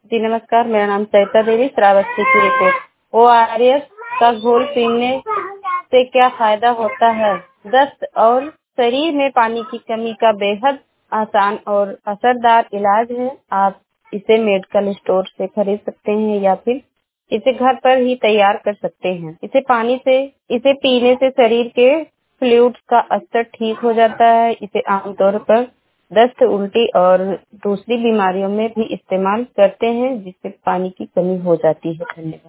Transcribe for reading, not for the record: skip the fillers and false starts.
जी नमस्कार, मेरा नाम सरिता देवी, श्रावस्ती की रिपोर्ट। ओआरएस का घोल पीने से क्या फायदा होता है? दस्त और शरीर में पानी की कमी का बेहद आसान और असरदार इलाज है। आप इसे मेडिकल स्टोर से खरीद सकते हैं या फिर इसे घर पर ही तैयार कर सकते हैं। इसे पीने से शरीर के फ्लूइड्स का स्तर ठीक हो जाता है। इसे आमतौर पर दस्त, उल्टी और दूसरी बीमारियों में भी इस्तेमाल करते हैं जिससे पानी की कमी हो जाती है। धन्यवाद।